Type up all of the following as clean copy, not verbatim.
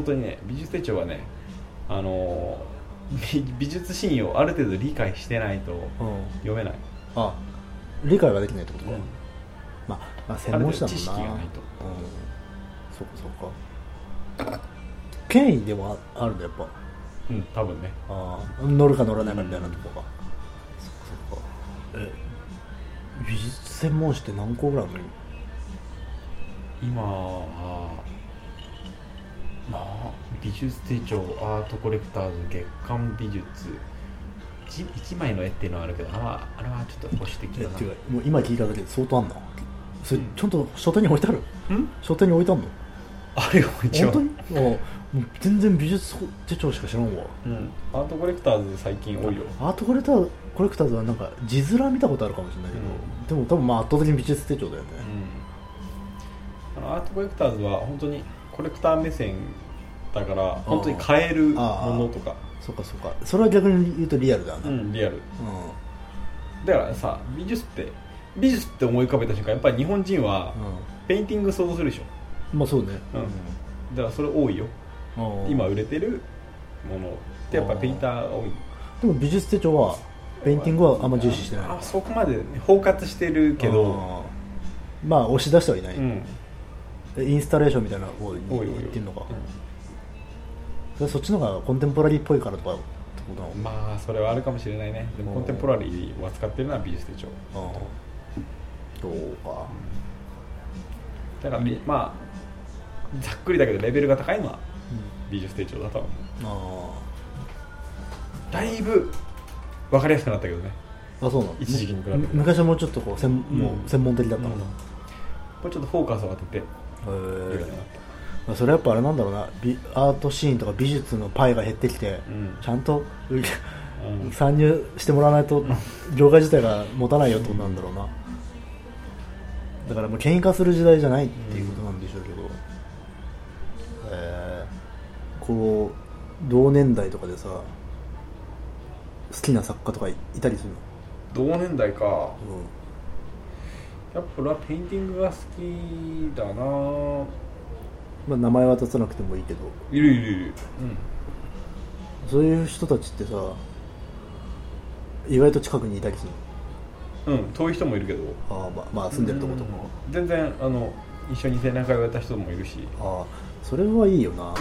本当にね、美術手帳はね、美術シーンをある程度理解してないと読めない。 あ、理解ができないってことか。まあ専門誌だもんな。 知識がないと。 そうか。権威でもあるんだやっぱ。 多分ね。 乗るか乗らないかみたいなとこか。そっか。美術専門誌って何個ぐらいあるの？ 今美術手帳、アートコレクターズ、月刊美術、1枚の絵っていうのはあるけど、あれはちょっと保守的だな。 もう今聞いただけで相当あんな。それちゃんと書店に置いてある？書店に置いてあんの？ あれよ、一応。 本当に？もう全然美術手帳しか知らんわ。 アートコレクターズ最近多いよ。 アートコレクターズはなんか字面見たことあるかもしれないけど、でも多分圧倒的に美術手帳だよね。 アートコレクターズは本当にコレクター目線だから、本当に買えるものとか。 そうか。それは逆に言うとリアルだな。 リアル。だからさ、美術って思い浮かべた瞬間、やっぱり日本人はペインティング想像するでしょ。 まあそうね。 だからそれ多いよ。今売れてるものってやっぱペインターが多い。 でも美術手帳はペインティングはあんま重視してない。 そこまで包括してるけど、 まあ押し出してはいない。インスタレーションみたいな方に行ってんのか。そっちの方がコンテンポラリーっぽいからとかってことなの？ まあそれはあるかもしれないね。でもコンテンポラリーを扱ってるのは美術手帳。 どうか。 だからまあざっくりだけどレベルが高いのは美術手帳だとは思う。だいぶ分かりやすくなったけどね。 そうなの？ 一時期に比べて昔はもうちょっとこう専門的だったのか。 これちょっとフォーカスを当ててそれやっぱあれなんだろうな、アートシーンとか美術のパイが減ってきて、ちゃんと参入してもらわないと業界自体が持たないよってことなんだろうな。だからもう権威化する時代じゃないっていうことなんでしょうけど、こう同年代とかでさ、好きな作家とかいたりするの？同年代か、やっぱ俺はペインティングが好きだな。 まあ、名前は出さなくてもいいけど、 いる、 そういう人たちってさ、意外と近くにいたりする？ 遠い人もいるけど、 まあ住んでるとことも、 全然一緒に展覧会をやった人もいるし、 それはいいよな。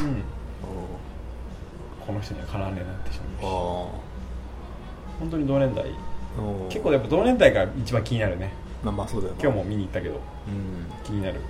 この人にはかなわねえなって人もいるし、本当に同年代、結構やっぱ同年代が一番気になるね。 まあそうだよな。 今日も見に行ったけど、気になる。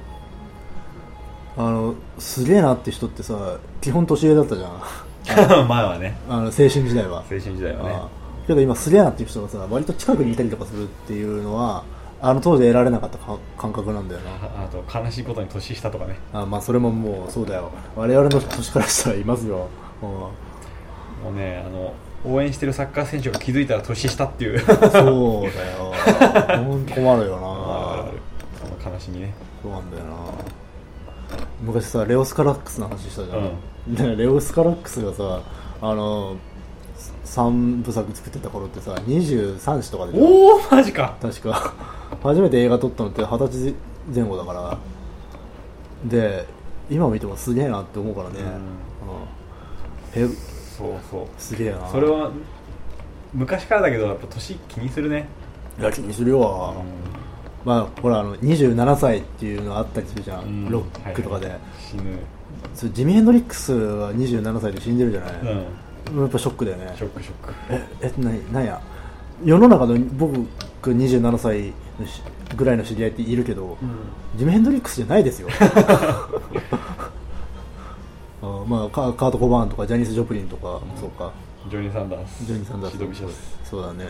すげえなって人ってさ、基本年上だったじゃん。 前はね、 青春時代は。 ね。 けど今すげえなっていう人がさ、割と近くにいたりとかするっていうのは、当時得られなかった感覚なんだよな。 あと悲しいことに年下とかね。 まあそれももうそうだよ。我々の年からしたらいますよ。 もうね、応援してるサッカー選手が気づいたら年下っていう。 そうだよ。本当困るよな。 その悲しみね。 そうなんだよな。昔さ、レオスカラックスの話したじゃん。でレオスカラックスがさ、3部作作ってた頃ってさ、23歳とかで。 マジか。 確か初めて映画撮ったのって20歳前後だから。で今見てもすげえなって思うからね。 そうすげえな。 それは昔からだけどやっぱ年気にするね。 いや気にするよ。まあほら27歳っていうのあったりするじゃん、ロックとかで、 死ぬ。 ジミー・ヘンドリックスは27歳で死んでるじゃない。やっぱショックだよね。 ショック。 なんや世の中の僕27歳ぐらいの知り合いっているけど、ジミー・ヘンドリックスじゃないですよ。まあカート・コバーンとかジャニス・ジョプリンとか、そうか、 ジョニー・サンダース、シドビシャス。 そうだね。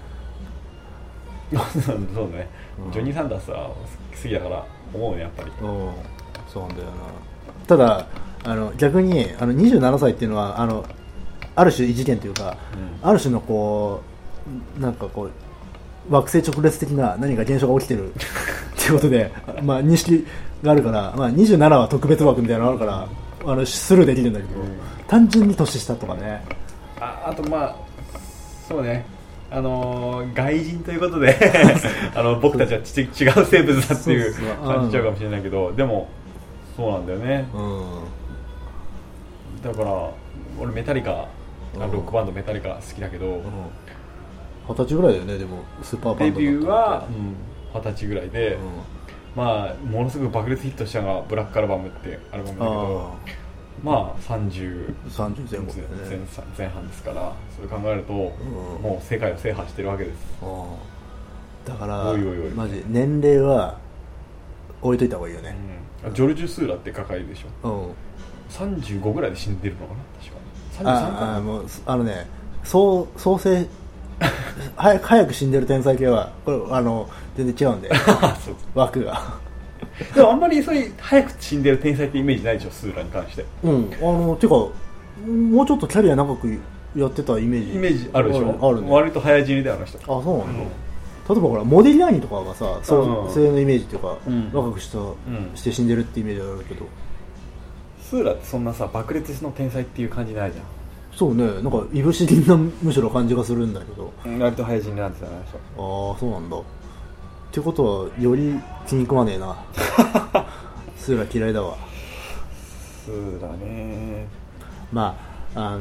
そうね、ジョニー・サンダースは好きだから思うね、やっぱり。 そうなんだよな。ただ逆に27歳っていうのはある種異次元というか、ある種のこうなんかこう惑星直列的な何か現象が起きてるっていうことで、まあ認識があるから、まあ、27は特別枠みたいなのがあるからスルーできるんだけど、単純に年下とかね。 あとまあそうね、外人ということで僕たちは違う生物だっていう感じちゃうかもしれないけど、でもそうなんだよね。 だから俺メタリカロックバンドメタリカ好きだけど、 20歳ぐらいだよね。でもスーパーバンドデビューは20歳ぐらいで、まあものすごく爆裂ヒットしたのがブラックアルバムってアルバムだけど、まあ30前後、前半ですから、それ考えると、もう世界を制覇してるわけです。 だからマジ年齢は置いといた方がいいよね。 ジョルジュ・スーラって抱えるでしょ。35ぐらいで死んでるのかな、確か。33かな。 もうね、創生早く死んでる天才系はこれ全然違うんで枠がでもあんまりそういう早く死んでる天才ってイメージないでしょ、スーラに関して。 てかもうちょっとキャリア長くやってたイメージあるでしょ。あるね。割と早死にであの人。 あ、そうなんだ。例えばほらモディリアーニとかがさ、創生のイメージっていうか、若くして死んでるってイメージあるけど、 スーラってそんなさ爆裂の天才っていう感じないじゃん。 そうね、なんかいぶし銀なむしろ感じがするんだけど、 割と早死になんですよね。 ああ、そうなんだ。ってことはより気に食わねえなスーラ嫌いだわ。 スーラね。 まあ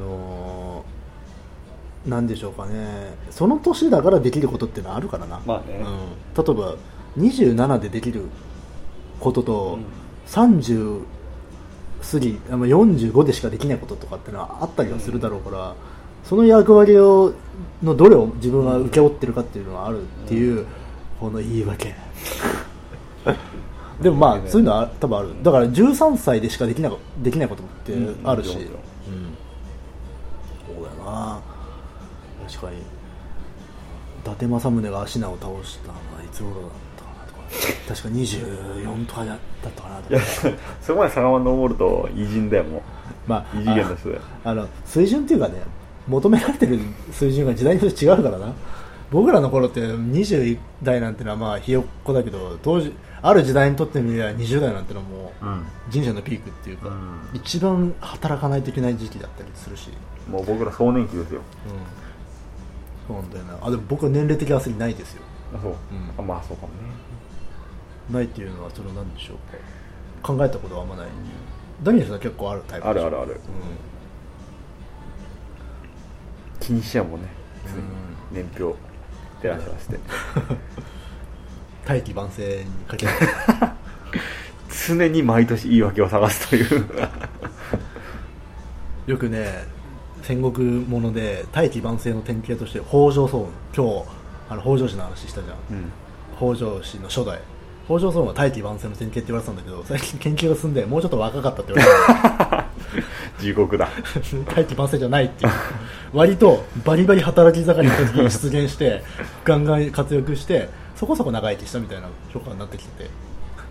なんでしょうかね、その年だからできることってのはあるからな。 まあね、 例えば27でできることと、30過ぎ45でしかできないこととかってのはあったりはするだろうから、その役割のどれを自分は請け負ってるかっていうのはあるっていう、この言い訳でもまあそういうのは多分ある。だから13歳でしかできないことってあるし、そうだよな。確かに伊達政宗が芦名を倒したのはいつ頃だったかなとか、確か24とかだったかなとか。 そこまで遡ると偉人だよ。もう、まあ、異次元の人だよ。 水準っていうかね、求められてる水準が時代によって違うからな。僕らの頃って20代なんてのはまあひよっこだけど、当時ある時代にとってみれば20代なんてのはもう人生のピークっていうか、一番働かないといけない時期だったりするし、 もう僕ら少年期ですよ。 そうなんだよな。でも僕は年齢的焦りないですよ。 そう、まあそうかもね。 ないっていうのはそれなんでしょうか。考えたことはあんまない。ダニエルさんは結構あるタイプでしょ。ある、 気にしちゃうもんね、年表照らし合わせて大器晩成にかける常に毎年言い訳を探すというよくね、戦国もので大器晩成の典型として北条早雲、今日北条氏の話したじゃん、北条氏の初代北条早雲は大器晩成の典型って言われてたんだけど、最近研究が進んでもうちょっと若かったって言われて地獄だ大器晩成じゃないっていう割とバリバリ働き盛りの時に出現してガンガン活躍してそこそこ長生きしたみたいな評価になってきてて、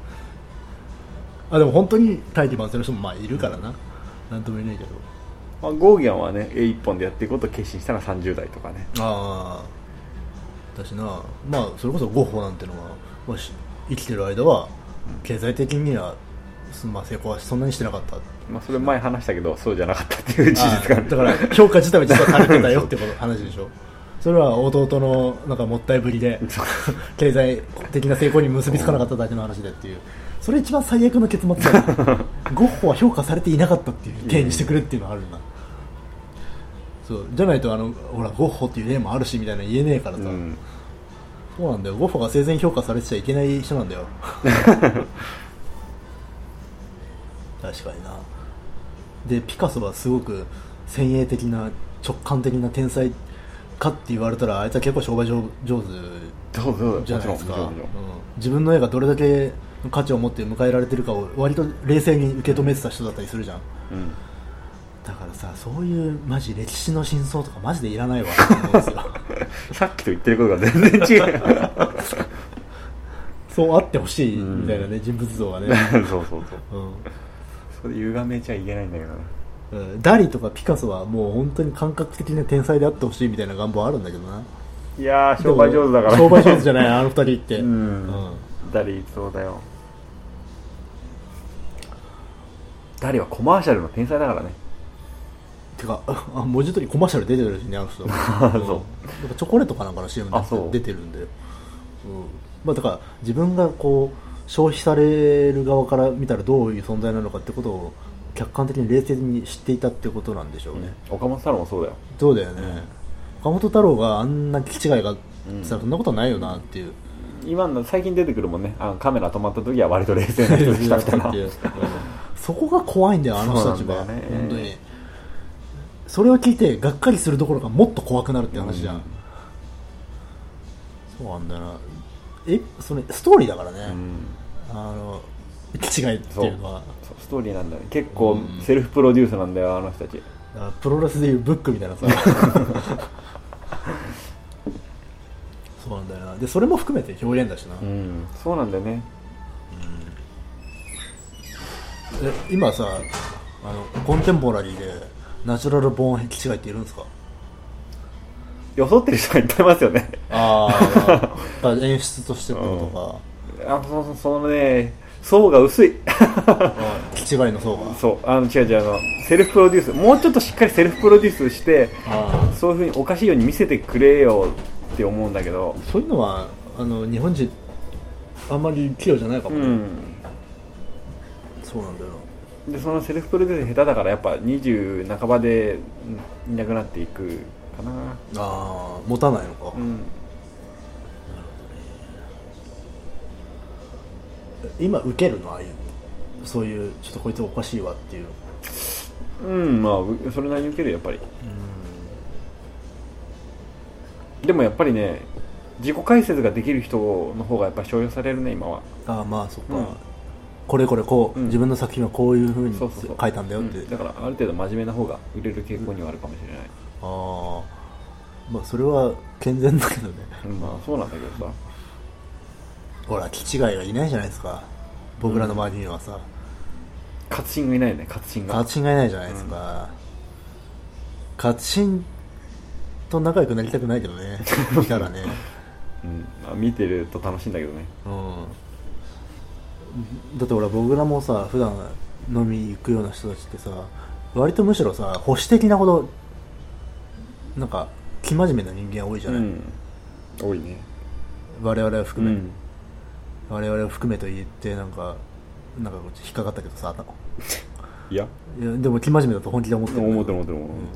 でも本当に大器晩成の人もまあいるからな、なんとも言えないけど、 ゴーギャンはね、絵一本でやっていくことを決心したのは30代とかね。 私な、まあそれこそゴッホなんてのは、生きてる間は経済的には、まあ、成功はそんなにしてなかった、 それ前話したけどそうじゃなかったっていう事実がある。 だから評価自体は実は足りてたよってこと話でしょそれは弟のなんかもったいぶりで経済的な成功に結びつかなかっただけの話でっていう、それ一番最悪の結末だよゴッホは評価されていなかったっていう体にしてくれっていうのがあるんだ、そうじゃないとほらゴッホっていう例もあるしみたいな言えねえからさ、そうなんだよ、ゴッホが生前評価されてちゃいけない人なんだよ確かにな。でピカソはすごく先鋭的な直感的な天才かって言われたら、あいつは結構商売上手じゃないですか、自分の絵がどれだけの価値を持って迎えられてるかを割と冷静に受け止めてた人だったりするじゃん、だからさ、そういうマジ歴史の真相とかマジでいらないわと思うんですよさっきと言ってることが全然違うそうあってほしいみたいなね、人物像がねそう、それ歪めちゃいけないんだけどな、 ダリとかピカソはもう本当に感覚的な天才であってほしいみたいな願望あるんだけどな。 いやー商売上手だから商売上手じゃないあの二人って、 ダリそうだよ。ダリはコマーシャルの天才だからね。 てか文字通りコマーシャル出てるしね、あの人そうなんかチョコレートかなんかの CM で出てるんで、だから自分がこう消費される側から見たらどういう存在なのかってことを客観的に冷静に知っていたってことなんでしょうね、 岡本太郎もそうだよ。 そうだよね、岡本太郎があんな聞き違いがしたらそんなことないよなっていう、 今の最近出てくるもんね、カメラ止まった時は割と冷静な人でしたみたいなそこが怖いんだよあの人たちは、 ね、 本当にそれを聞いてがっかりするどころかもっと怖くなるって話じゃん、そうなんだよな。それストーリーだからね、気違いっていうのはそうストーリーなんだよ、結構セルフプロデュースなんだよあの人たち。 プロレスでいうブックみたいなさそうなんだよな。でそれも含めて表現だしな、 そうなんだよね、 今さコンテンポラリーでナチュラルボーン気違いっているんですか？ 装ってる人がいっぱいいますよね。 演出としてってことか、 そのね層が薄い気違いの層が。 そう違うセルフプロデュース、もうちょっとしっかりセルフプロデュースしてそういう風におかしいように見せてくれよって思うんだけど、 そういうのは日本人あんまり器用じゃないかもね、そうなんだよな。 でそのセルフプロデュース下手だからやっぱ20半ばでいなくなっていくかな。 持たないのか、今受けるのああいうそういうちょっとこいつおかしいわっていう、 まあそれなりに受けるやっぱり、でもやっぱりね自己解説ができる人の方がやっぱり重用されるね今は。 まあそっか、これこう、自分の作品はこういう風に書いたんだよって、 だからある程度真面目な方が売れる傾向にはあるかもしれない。 まあそれは健全だけどね、 まあそうなんだけどさ、 ほら気違いがいないじゃないですか僕らの周りにはさ、 活心がいないよね。活心がいないじゃないですか、活心と仲良くなりたくないけどね見たらね見てると楽しいんだけどね、 だってほら僕らもさ普段飲み行くような人たちってさ割とむしろさ保守的なほどなんか生真面目な人間多いじゃない、 多いね我々を含め、我々を含めと言ってなんか引っかかったけどさいやでも生真面目だと本気で思ってる、 思ってる、 だ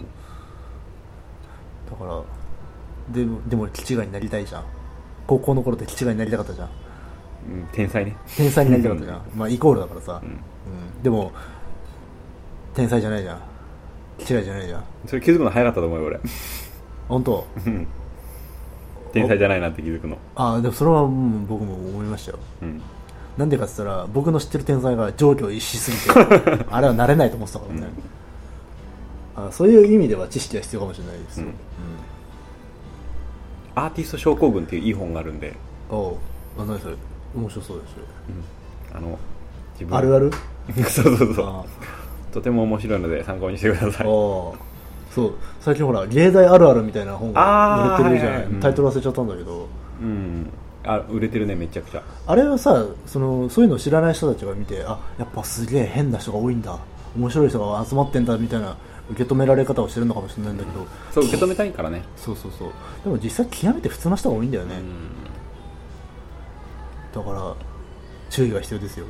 からでも気違いになりたいじゃん。高校の頃って気違いになりたかったじゃん、 天才になりたかったじゃんまあイコールだからさ、でも天才じゃないじゃん、気違いじゃないじゃん。 それ気づくの早かったと思うよ俺本当天才じゃないなって気づくの。 でもそれは僕も思いましたよ、なんでかって言ったら僕の知ってる天才が上京しすぎてあれはなれないと思ってたからね、そういう意味では知識は必要かもしれないですよ、 アーティスト症候群っていういい本があるんで、 何それ面白そうですよ、 自分あるあるそうとても面白いので参考にしてください。 そう最近ほら芸大あるあるみたいな本が売れてるじゃない、タイトル忘れちゃったんだけど、 売れてるねめちゃくちゃ。 あれはさそういうのを知らない人たちが見てやっぱすげえ変な人が多いんだ面白い人が集まってんだみたいな受け止められ方をしてるのかもしれないんだけど、 そう受け止めたいからね。 そうでも実際極めて普通の人が多いんだよね、だから注意が必要ですよ、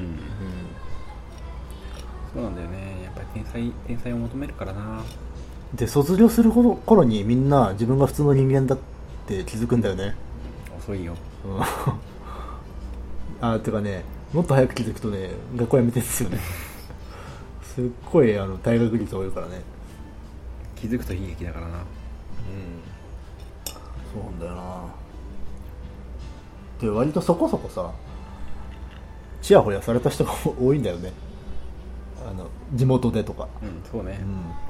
そうなんだよね。やっぱり天才を求めるからな。 で卒業する頃にみんな自分が普通の人間だって気づくんだよね。 遅いよ、 てかねもっと早く気づくとね学校辞めてるんですよねすっごい退学率多いからね。 気づくと悲劇だからな。 そうなんだよな。で割とそこそこさちやほやされた人が多いんだよね地元でとか。 そうね、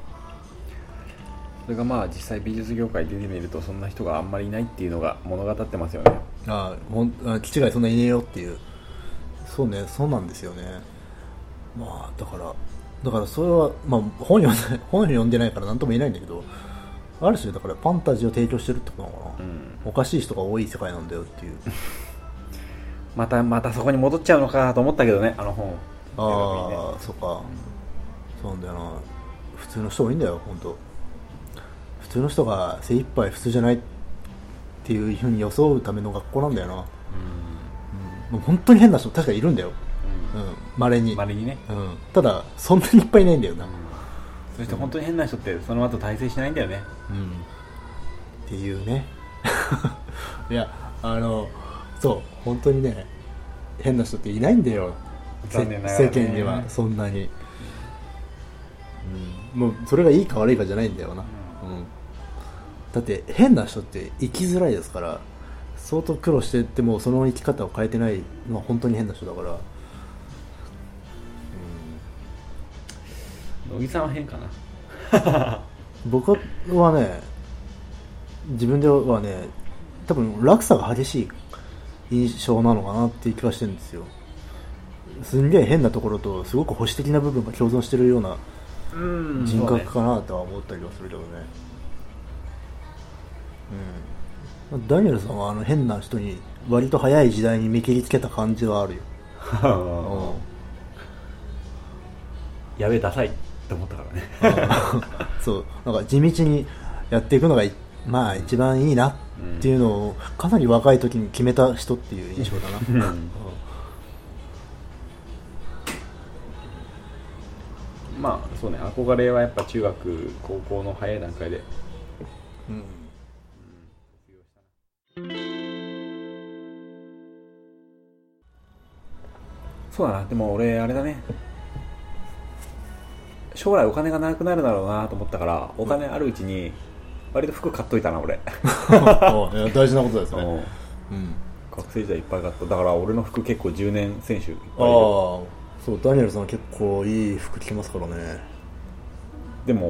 それがまあ実際美術業界出てみるとそんな人があんまりいないっていうのが物語ってますよね。 気違いそんないねえよっていう。そうね、そうなんですよね。まあだからそれは、まあ、本読んでないから何とも言えないんだけど、ある種だからファンタジーを提供してるってことなのかな、おかしい人が多い世界なんだよっていうまたそこに戻っちゃうのかと思ったけどね、あの本。 そうか、そうなんだよな。普通の人多いんだよ本当。普通の人が精一杯普通じゃないっていう風に装うための学校なんだよな。もう本当に変な人確かいるんだよ、 稀にね、 ただそんなにいっぱいいないんだよな、 そして本当に変な人ってその後大成しないんだよね、 っていうねいやそう本当にね変な人っていないんだよ、 残念ながらね、 世間にはそんなに、もうそれがいいか悪いかじゃないんだよな、だって変な人って生きづらいですから、相当苦労してってもその生き方を変えてないのは本当に変な人だから、 乃木さんは変かな僕はね、自分ではね、多分落差が激しい印象なのかなっていう気がしてるんですよ。すんげえ変なところとすごく保守的な部分が共存してるような人格かなとは思ったりはするけどね。ダニエルさんは変な人に割と早い時代に見切りつけた感じはあるよやべえダサいって思ったからねそう、なんか地道にやっていくのがまあ一番いいなっていうのをかなり若い時に決めた人っていう印象だな、 まあそうね、憧れはやっぱ中学高校の早い段階で、そうだな。でも俺あれだね、将来お金がなくなるだろうなと思ったから、お金あるうちに割と服買っといたな俺いや大事なことですね、 学生時代いっぱい買った。だから俺の服結構10年選手いっぱいいる。 そうダニエルさんは結構いい服着てますからね。 でも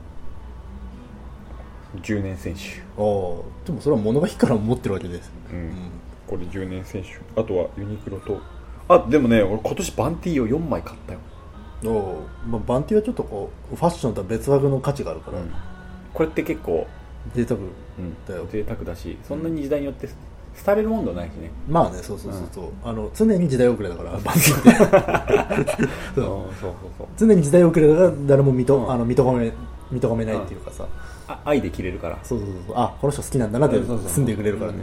10年選手、 でもそれは物が日から持ってるわけです、 これ10年選手、あとはユニクロと、でもね俺今年バンティーを4枚買ったよ。 バンティはちょっとこうファッションとは別枠の価値があるから、 これって結構贅沢だよ、 贅沢だし、そんなに時代によって廃れるもんではないしね。 まあね、そう、常に時代遅れだからバンティってそう常に時代遅れだから誰も認めないっていうかさ、 愛で着れるから、 そうこの人好きなんだなって住んでくれるからね。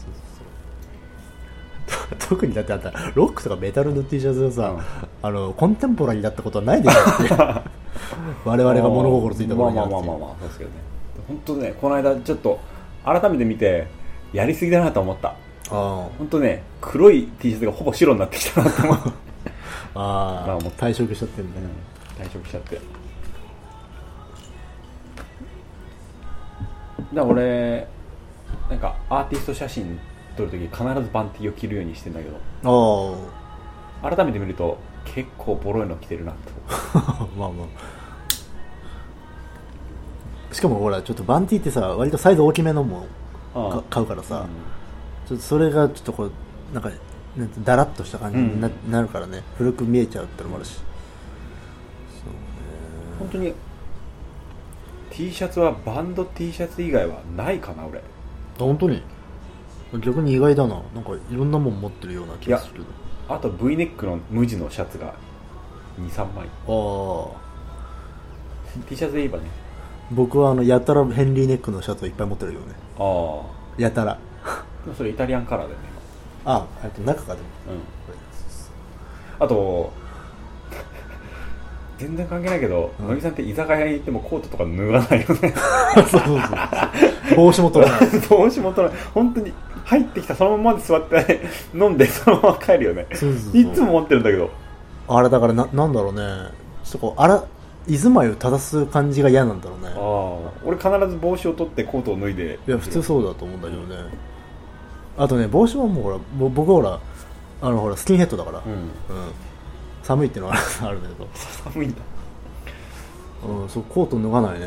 特にだってあんたロックとかメタルの T シャツがさ、コンテンポラリーだったことはないでしょって我々が物心ついた頃にあって、 まあそうですけどね。本当ね、この間ちょっと改めて見てやりすぎだなと思った。本当ね、黒い T シャツがほぼ白になってきたなと思う退職しちゃってるんだね、 退職しちゃって。だから俺なんかアーティスト写真撮るとき必ずバンティーを着るようにしてんだけど、改めて見ると結構ボロいの着てるなってまあしかもほらちょっとバンティーってさ割とサイズ大きめのも買うからさ、ちょっとそれがちょっとこうなんかダラッとした感じに なるからね、古く見えちゃうってのもあるし、 本当に T シャツはバンド T シャツ以外はないかな俺。 本当に逆に意外だな、なんかいろんなもん持ってるような気がする。 あと V ネックの無地のシャツが 2,3 枚。T シャツで言えばね、 僕はやたらヘンリーネックのシャツをいっぱい持ってるよね。やたらでもそれイタリアンカラーだよね。 中かでも、 あと全然関係ないけど、乃木さんって居酒屋に行ってもコートとか脱がないよねそう帽子も取らない帽子も取らない。本当に入ってきたそのままで座って飲んでそのまま帰るよね。いつも持ってるんだけど、 あれだからなんだろうね、ちょっとこう居住まいを正す感じが嫌なんだろうね。 俺必ず帽子を取ってコートを脱いで。 いや普通そうだと思うんだけどね、あとね帽子はもうほら僕はほらスキンヘッドだから、寒いっていうのはあるんだけど寒いんだ。 そうコート脱がないね。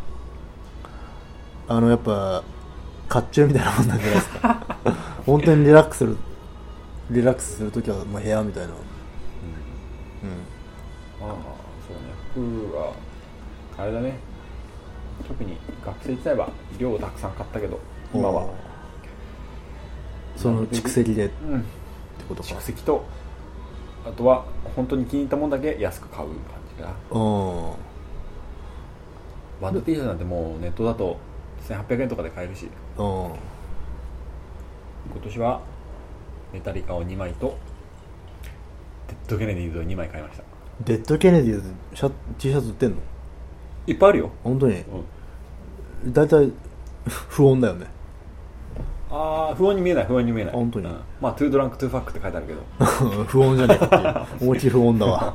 やっぱ甲冑みたいなもんなんじゃないですか本当にリラックスするときは部屋みたいな。 そうね、服はあれだね、特に学生時代は量をたくさん買ったけど、今はその蓄積でってことか。 蓄積と、あとは本当に気に入ったもんだけ安く買う感じが。バンド T シャツなんてもうネットだと1800円とかで買えるし、今年はメタリカを2枚とデッドケネディーズを2枚買いました。 デッドケネディーズT シャツ売ってんの？ いっぱいあるよ。 本当に、だいたい不穏だよね。 ああ、不穏に見えない。 本当に、 まあトゥードランクトゥーファックって書いてあるけど不穏じゃねえかっていう思いっきり不穏だわ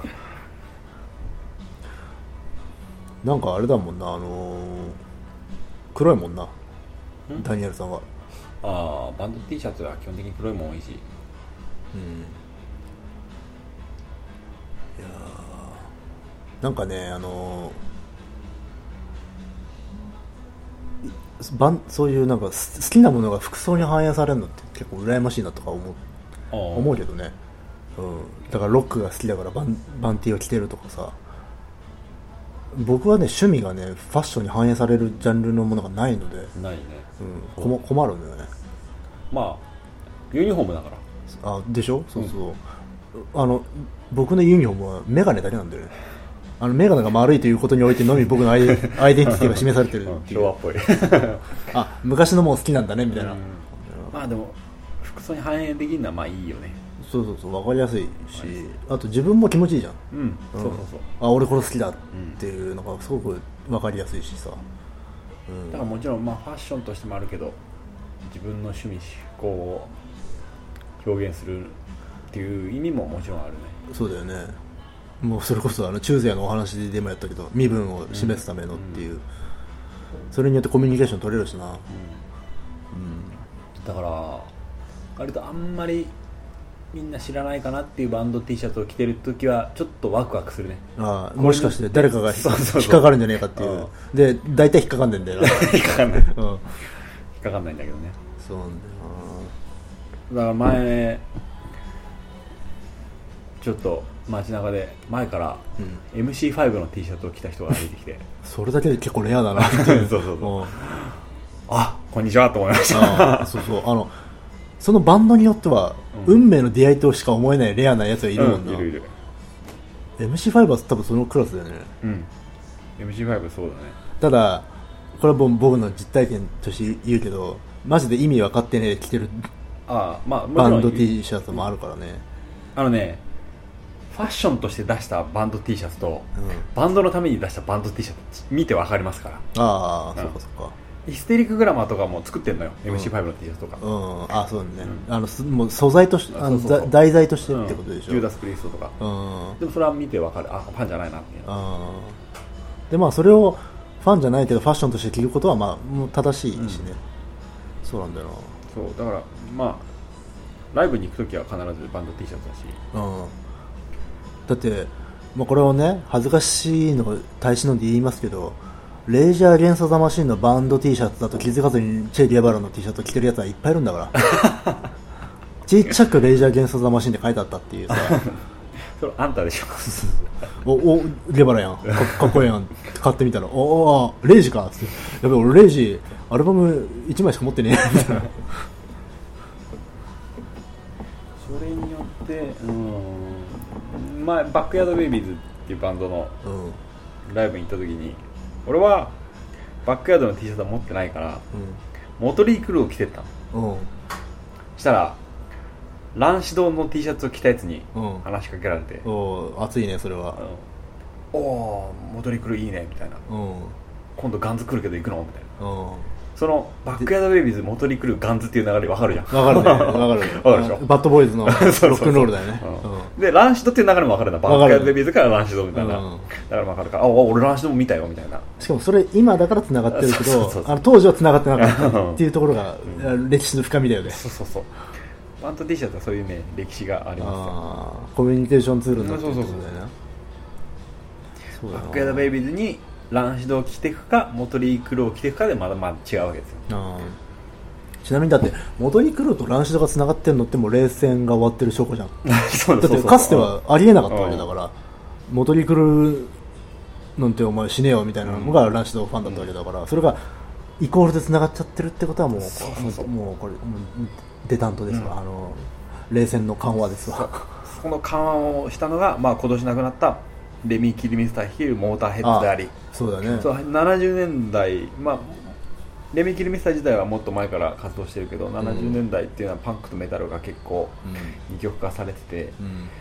なんかあれだもんな、黒いもんな、ダニエルさんは。 ああ、バンド T シャツは基本的に黒いもん多いし、いやなんかね、そういうなんか好きなものが服装に反映されるのって結構羨ましいなとか思うけどね、だからロックが好きだからバンティーを着てるとかさ。僕はね、趣味がねファッションに反映されるジャンルのものがないので、 ないね、 困るんだよね。 まあユニフォームだからでしょ。そうそう、僕のユニフォームはメガネだけなんだよね。メガネが丸いということにおいてのみ僕のアイデンティティが示されてるっていう昭和っぽい昔のもの好きなんだねみたいな、 まあでも服装に反映できるのはまあいいよね。 そう分かりやすいし、あと自分も気持ちいいじゃん。そう俺これ好きだっていうのがすごく分かりやすいしさ、 だからもちろんまあファッションとしてもあるけど、自分の趣味嗜好を表現するっていう意味ももちろんあるね。 そうだよね。もうそれこそ中世のお話でもやったけど、身分を示すためのっていう、それによってコミュニケーション取れるしな、 だから割とあんまりみんな知らないかなっていうバンド T シャツを着てるときはちょっとワクワクするね。 もしかして誰かが引っかかるんじゃねえかっていう。で大体引っかかんねんだよな引っかかんない、引っかかんないんだけどね。 そうなんだよな。だから前ちょっと街中で前から MC5 の T シャツを着た人が歩いてきてそれだけで結構レアだなってそうあ、こんにちはと思いましたそのバンドによっては、運命の出会いとしか思えないレアなやつがいるもんな、 いる MC5 は多分そのクラスだよね。 MC5 そうだね。 ただこれは僕の実体験として言うけど、マジで意味分かってねえ着てるバンド T シャツもあるからね。 ファッションとして出したバンド T シャツと、バンドのために出したバンド T シャツ見て分かりますから。 そうかそうか。 ヒステリックグラマーとかも作ってんのよ、MC5 の T シャツとか。 そうだね、もう素材として題材としてってことでしょ。 ジューダス・プリストとか、でもそれは見て分かる。ファンじゃないなっていう。 でまあそれをファンじゃないけどファッションとして着ることはまあもう正しいしね、そうなんだよな。 そうだからまあライブに行くときは必ずバンド T シャツだし、 だって、これをね恥ずかしいの耐え忍んで言いますけど、レイジャー・アゲンスト・ザ・マシンのバンド T シャツだと気づかずにチェ・リアバロンの T シャツを着てるやつはいっぱいいるんだからちっちゃくレイジャー・アゲンスト・ザ・マシンって書いてあったっていうさそれあんたでしょレバラやん かっこいいやん買ってみたらレイジかっつって、やべ俺レイジアルバム1枚しか持ってねえみたいなそれによってバックヤードベイビーズっていうバンドのライブに行った時に、俺はバックヤードの T シャツは持ってないから、モトリークルーを着てったの。したらランシドの T シャツを着たやつに話しかけられて、 熱いねそれは。 モトリークルーいいねみたいな、今度ガンズ来るけど行くのみたいな。そのバックヤードベイビーズ、モトリークルー、ガンズっていう流れ分かるじゃん。 分かるね分かるでしょ。バッドボーイズのロックンロールだよね。 でランシドっていう流れも分かるんだ。バックヤードベイビーズからランシドみたいな、だから分かるから、俺ランシドも見たよみたいな。 しかもそれ今だから繋がってるけど、当時は繋がってなかったっていうところが歴史の深みだよね。 そうバンド T シャツはそういうね歴史があります。 コミュニケーションツールになってるってことだよね。 バックヤードベイビーズにランシドを着ていくかモトリークルーを着ていくかでまだ違うわけですよ。 ちなみにだってモトリークルーとランシドがつながってるのってもう冷戦が終わってる証拠じゃんだってかつてはありえなかったわけだから、モトリークルーなんてお前死ねよみたいなのがランシドファンだったわけだから、それがイコールでつながっちゃってるってことはもうこれデタントですわ、冷戦の緩和ですわ。 その緩和をしたのが、今年亡くなったレミー・キルミスター率いるモーターヘッドであり、 そうだね。 70年代、レミー・キルミスター自体はもっと前から活動してるけど、70年代っていうのはパンクとメタルが結構二極化されてて、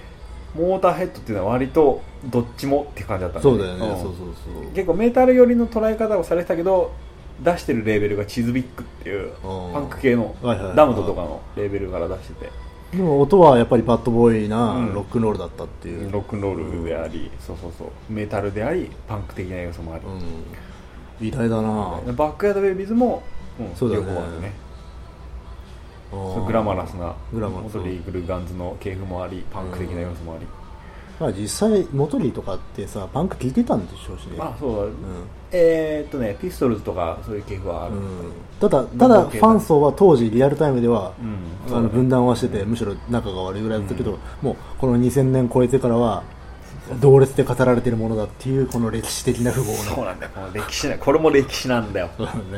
モーターヘッドっていうのは割とどっちもって感じだったんそうだよね、 うん、 そうそうそう。 結構メタル寄りの捉え方をされてたけど、出してるレーベルがチズビックっていうパンク系のダムドとかのレーベルから出してて、 でも音はやっぱりバッドボーイなロックンロールだったっていう、 ロックンロールであり、そうそうそう、メタルでありパンク的な要素もあり、 偉大だな。 バックヤードベイビーズも、 そうだね、 両方あるね。グラマラスなモトリー・グルガンズの系譜もあり、パンク的な要素もあり、 まあ、実際モトリーとかってさパンク聞いてたんでしょうしね。 まあそうだ、ピストルズとかそういう系譜はある、 ただファン層は当時リアルタイムでは、分断はしてて、むしろ仲が悪いぐらいだったけど、もうこの2000年超えてからは同列で語られているものだっていうこの歴史的な符号の。 そうなんだよ、この歴史これも歴史なんだよ。 そうだね。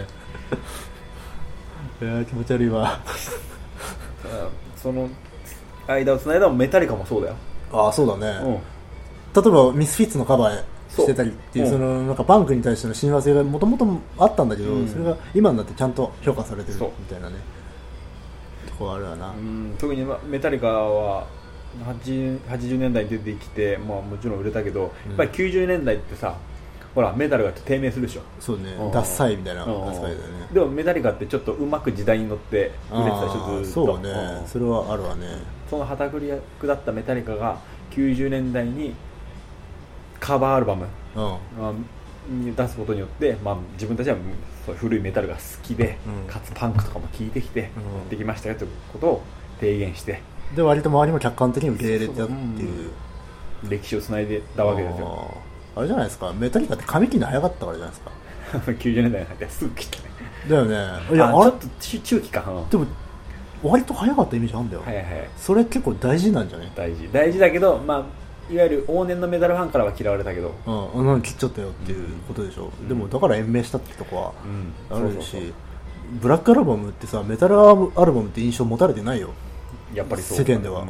いや気持ち悪いわ。 その間をつないだのメタリカもそうだよ。 ああそうだね、例えばミスフィッツのカバーしてたりっていう、そのなんかパンクに対しての親和性がもともとあったんだけど、それが今になってちゃんと評価されてるみたいなねところあるわな。 特にメタリカは80年代に出てきて、まあ、もちろん売れたけど、やっぱり90年代ってさ、ほらメタルが低迷するでしょ。 そうね、ダッサいみたいな扱いだよね。 でもメタリカってちょっとうまく時代に乗って売れてたでしょ、ずっと。 そうね、それはあるわね。 その旗振り役だったメタリカが90年代にカバーアルバムに出すことによって、まあ、自分たちは古いメタルが好きで、かつパンクとかも聴いてきてやってきましたよということを提言して、 で割と周りも客観的に受け入れてたっていう、 歴史をつないでたわけですよ。 あれじゃないですか、メタリカって髪切るの早かったからじゃないですか。 90年代に入ってすぐ切ったね。 だよね。いや、 ちょっと中期か。 でも割と早かったイメージあるんだよ。 はいはい、 それ結構大事なんじゃない？ 大事だけど、まあ、いわゆる往年のメダルファンからは嫌われたけど、 切っちゃったよっていうことでしょ。でもだから延命したってとこはあるし、ブラックアルバムってさ、メタルアルバムって印象持たれてないよ、やっぱりそう世間では。やっ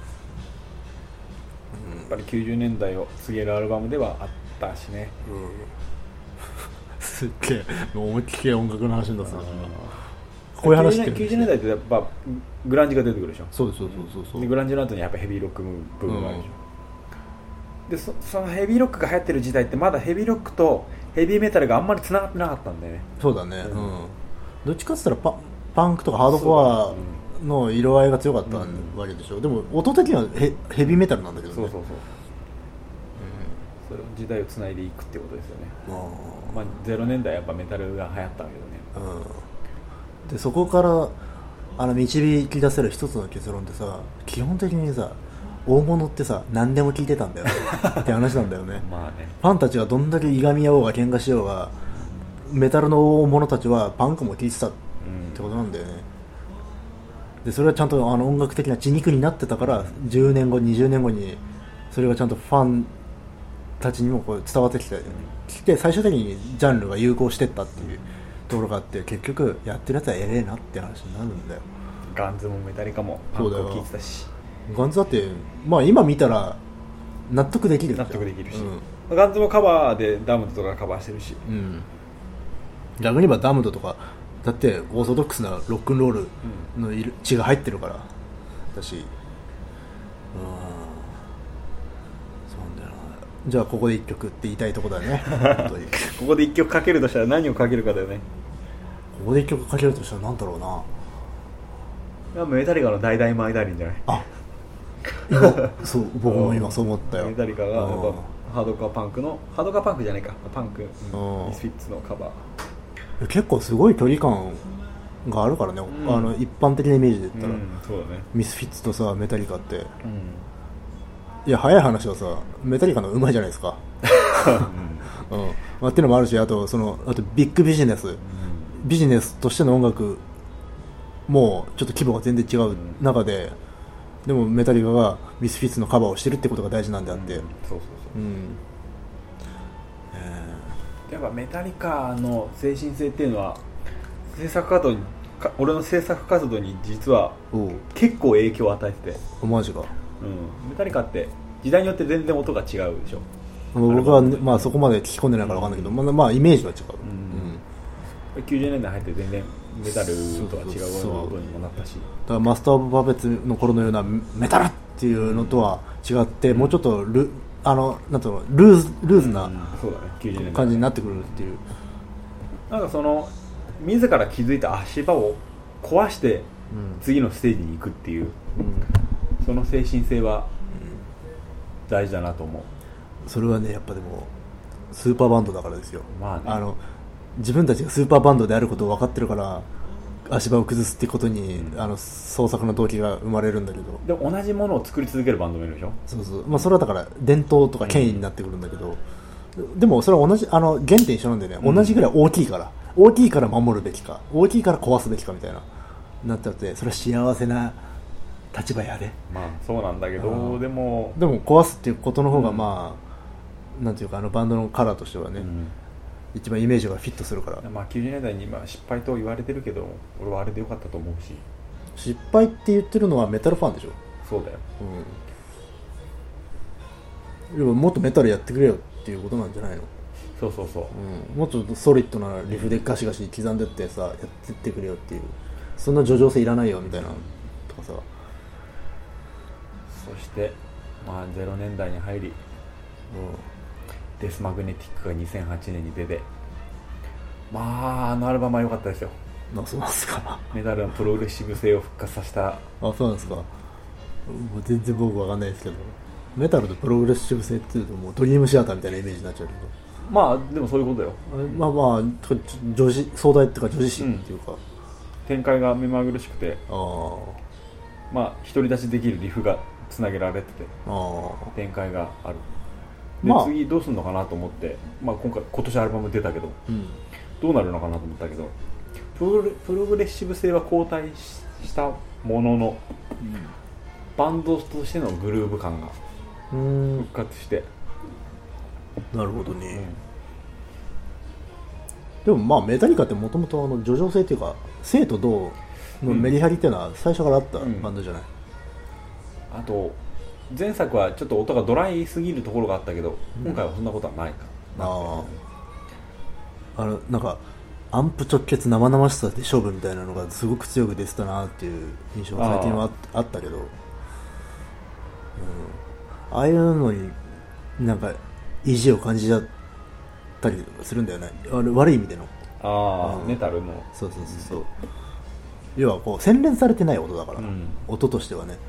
ぱり90年代を告げるアルバムではあったしね。 すっげえ思いっきり音楽の話になったな。こういう話って 90年代ってやっぱグランジが出てくるでしょ。 そうでグランジの後にやっぱヘビーロック部分があるでしょ。でそのヘビーロックが流行ってる時代ってまだヘビーロックとヘビーメタルがあんまりつながってなかったんだよね。 そうだね、どっちかって言ったらパンクとかハードコアの色合いが強かったわけでしょ。でも音的にはヘビーメタルなんだけどね。そうそれを時代をつないでいくってことですよね。まあ、0年代やっぱメタルが流行ったわけだね。 でそこから導き出せる一つの結論ってさ、基本的にさ、大物ってさ何でも聞いてたんだよって話なんだよね。 まあね、 ファンたちがどんだけいがみ合おうが喧嘩しようが、メタルの大物たちはパンクも聞いてたってことなんだよね。でそれはちゃんと音楽的な血肉になってたから、10年後20年後にそれがちゃんとファンたちにもこう伝わってきて、最終的にジャンルが融合してったっていうところがあって、結局やってるやつはええなって話になるんだよ。 ガンズもメタリカもパンクを聴いてたし、 ガンズだって、まあ、今見たら納得できるし、 ガンズもカバーでダムドとかカバーしてるし、 逆に言えばダムドとかだってオーソドックスなロックンロールの血が入ってるからだし、じゃあここで1曲って言いたいとこだよね。本当にここで1曲かけるとしたら何をかけるかだよね。 ここで1曲かけるとしたら何だろうな。 メタリカの大々マイダーリンじゃない？ そう、僕も今そう思ったよ。 メタリカがやっぱハードカーパンクじゃないか、パンク、ミスフィッツのカバー。結構すごい距離感があるからね、一般的なイメージで言ったら、 そうだね、 ミスフィッツとさメタリカって、いや早い話はさメタリカのうまいじゃないですか。っていうのもあるし、あとビッグビジネス、ビジネスとしての音楽もちょっと規模が全然違う中で、でもメタリカがミスフィッツのカバーをしてるってことが大事なんであって、 やっぱメタリカの精神性っていうのは俺の制作活動に実は結構影響を与えてて。 マジか。 メタリカって時代によって全然音が違うでしょ。 僕は、まあ、そこまで聞き込んでないから分かんないけど、まあイメージは違う。 90年代入って全然メタルとは違う音にもなったし、 だからマスター・オブ・パペッツの頃のようなメタルっっていうのとは違って、もうちょっとなんとルーズな感じになってくるっていう、 なんかその自ら築いた足場を壊して次のステージに行くっていう、その精神性は大事だなと思う。 それはねやっぱでもスーパーバンドだからですよ、 まあね、 自分たちがスーパーバンドであることを分かってるから足場を崩すってことに、創作の動機が生まれるんだけど、 でも同じものを作り続けるバンドもいるでしょ。 そうそう、まあ、それはだから伝統とか権威になってくるんだけど、でもそれは同じ原点一緒なんだよね、同じぐらい大きいから守るべきか大きいから壊すべきかみたいななっちゃって、それは幸せな立場やで。 まあそうなんだけど、でも壊すっていうことの方がまあ、なんていうかバンドのカラーとしてはね、一番イメージがフィットするから。 まあ90年代に今失敗と言われてるけど、俺はあれでよかったと思うし。 失敗って言ってるのはメタルファンでしょ。 そうだよ、 要はもっとメタルやってくれよっていうことなんじゃないの。 そうそうそう、 もっとソリッドなリフでガシガシ刻んでってさ、やってってくれよっていう、そんな叙情性いらないよみたいなとかさ。 そしてまあ0年代に入り、デスマグネティックが2008年に出て、まあアルバムは良かったですよ。 そうなんですか。 メタルのプログレッシブ性を復活させた。 そうなんですか。もう全然僕わかんないですけど、メタルとプログレッシブ性っていうともうドリームシアターみたいなイメージになっちゃうけど、 まあでもそういうことよ。 まあ女子壮大っていうか女子誌っていうか、展開が目まぐるしくて、まあ独り立ちできるリフがつなげられてて、展開がある。で、次どうするのかなと思って、今年アルバム出たけど、どうなるのかなと思ったけど、プログレッシブ性は後退したものの、バンドとしてのグルーヴ感が復活して。 なるほどね。でもまあメタリカってもともと叙情性っていうか生と動のメリハリっていうのは最初からあったバンドじゃない。 あと前作はちょっと音がドライすぎるところがあったけど、今回はそんなことはないかな。なんかアンプ直結生々しさで勝負みたいなのがすごく強く出てたなっていう印象が最近はあったけど、ああいうのになんか意地を感じちゃったりするんだよね、悪い意味での。 メタルのそう要はこう洗練されてない音だから、音としてはね。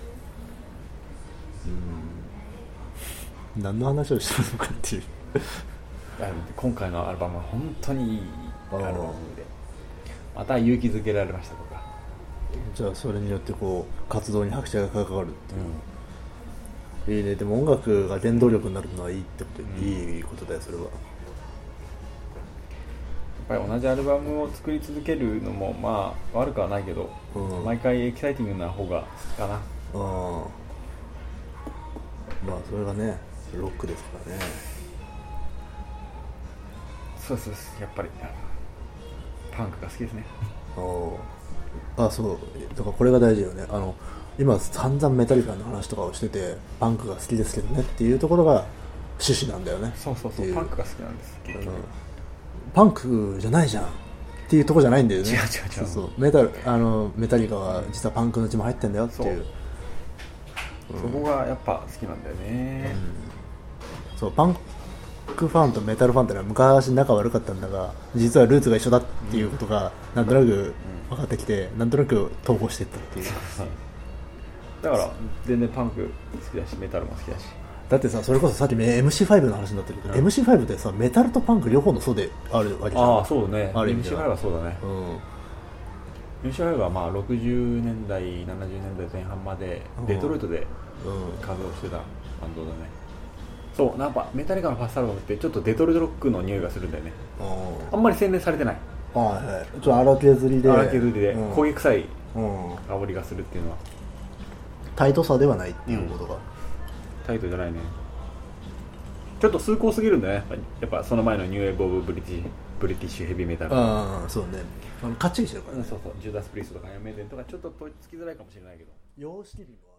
何の話をしてるのかっていう今回のアルバムは本当にいいアルバムで、また勇気づけられましたとか。 じゃあそれによってこう活動に拍車がかかるっていう、いいね。でも音楽が原動力になるのはいいってことで、いいことだよそれは。 やっぱり同じアルバムを作り続けるのもまあ悪くはないけど、毎回エキサイティングな方が好きかな。 まあそれがねロックですからね。 そうやっぱりパンクが好きですね。 そうだからこれが大事よね。今散々メタリカの話とかをしててパンクが好きですけどねっていうところが趣旨なんだよね。 そうパンクが好きなんです結局、 パンクじゃないじゃんっていうところじゃないんだよね。 違うそうメタリカは実はパンクの血も入ってんだよっていう、 そこがやっぱ好きなんだよね。 そうパンクファンとメタルファンってのは昔仲悪かったんだが、実はルーツが一緒だっていうことがなんとなく分かってきて、なんとなく統合していったっていうだから全然パンク好きだしメタルも好きだし。 だってさ、それこそさっき MC5 の話になってるけど、MC5 ってさメタルとパンク両方の層であるわけじゃん。 そうね。 ある意味では MC5 はそうだね。MC5 はまあ60年代70年代前半までデトロイトで活動してたバンドだね。そうなんかメタリカのファーストアルバムってちょっとデトロイトロックの匂いがするんだよね。あんまり洗練されてない。 ちょっと荒削りで焦げ臭い香りがするっていうのは、 タイトさではないっていうことが、 タイトじゃないね。ちょっと崇高すぎるんだねやっぱその前のニューウェーブ・オブ・ブリティッシュヘビーメタル。 そうね、かっちりしてるからね。 ジュダス・プリストとかアイアンメイデンとかちょっととっつきづらいかもしれないけど、 様式美も